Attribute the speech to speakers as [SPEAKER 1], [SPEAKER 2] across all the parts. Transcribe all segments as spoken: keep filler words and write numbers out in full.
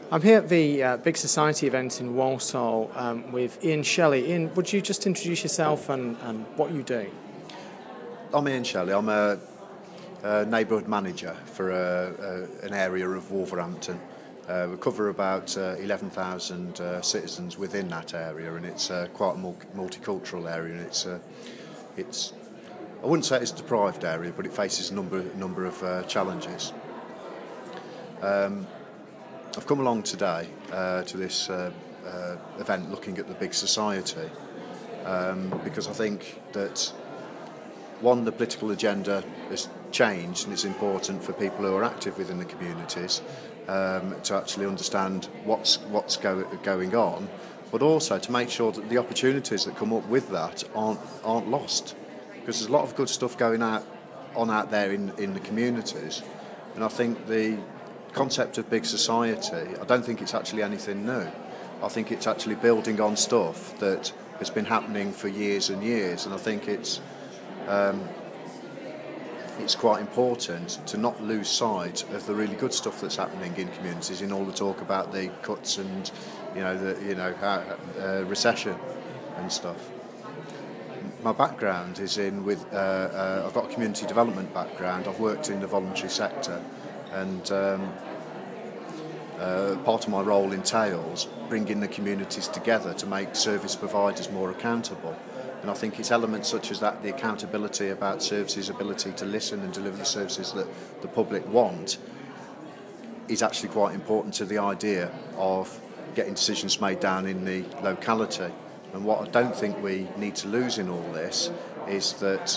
[SPEAKER 1] I'm here at the uh, Big Society event in Walsall um, with Ian Shelley. Ian, would you just introduce yourself and, and what you do?
[SPEAKER 2] I'm Ian Shelley. I'm a, a neighbourhood manager for a, a, an area of Wolverhampton. Uh, we cover about uh, eleven thousand uh, citizens within that area, and it's uh, quite a multicultural area. And it's, uh, it's, I wouldn't say it's a deprived area, but it faces a number number of uh, challenges. Um, I've come along today uh, to this uh, uh, event looking at the Big Society um, because I think that, one, the political agenda has changed, and it's important for people who are active within the communities um, to actually understand what's what's go, going on, but also to make sure that the opportunities that come up with that aren't aren't lost, because there's a lot of good stuff going out on out there in, in the communities, and I think the concept of Big Society, I don't think it's actually anything new. I think it's actually building on stuff that has been happening for years and years, and I think it's um, it's quite important to not lose sight of the really good stuff that's happening in communities, in all the talk about the cuts and you know the you know how, uh, recession and stuff. My background is in with uh, uh, I've got a community development background. I've worked in the voluntary sector, and um, uh, part of my role entails bringing the communities together to make service providers more accountable. And I think it's elements such as that, the accountability about services, ability to listen and deliver the services that the public want, is actually quite important to the idea of getting decisions made down in the locality. And what I don't think we need to lose in all this is that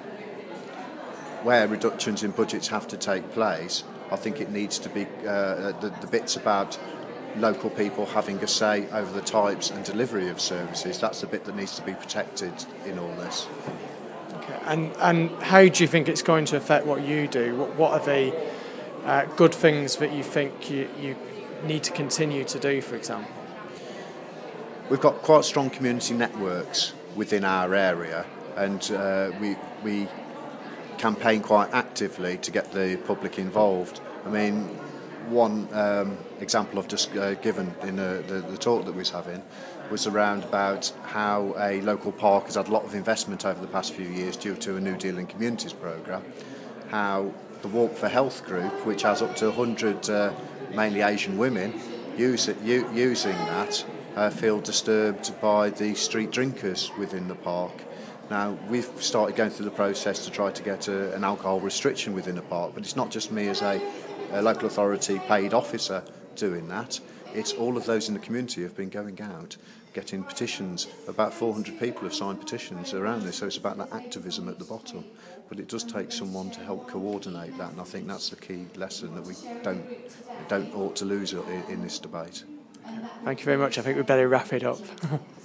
[SPEAKER 2] where reductions in budgets have to take place, I think it needs to be uh, the, the bits about local people having a say over the types and delivery of services. That's the bit that needs to be protected in all this.
[SPEAKER 1] Okay. And and how do you think it's going to affect what you do? What, what are the uh, good things that you think you, you need to continue to do, for example?
[SPEAKER 2] We've got quite strong community networks within our area, and uh, we we campaign quite actively to get the public involved. I mean, one um, example I've just uh, given in uh, the, the talk that we was having was around about how a local park has had a lot of investment over the past few years due to a New Deal in Communities programme, how the Walk for Health group, which has up to one hundred uh, mainly Asian women use it, u- using that, uh, feel disturbed by the street drinkers within the park. Now, we've started going through the process to try to get a, an alcohol restriction within the park, but it's not just me as a, a local authority paid officer doing that. It's all of those in the community have been going out, getting petitions. About four hundred people have signed petitions around this, so it's about that activism at the bottom. But it does take someone to help coordinate that, and I think that's the key lesson that we don't don't ought to lose in, in this debate.
[SPEAKER 1] Thank you very much. I think we'd better wrap it up.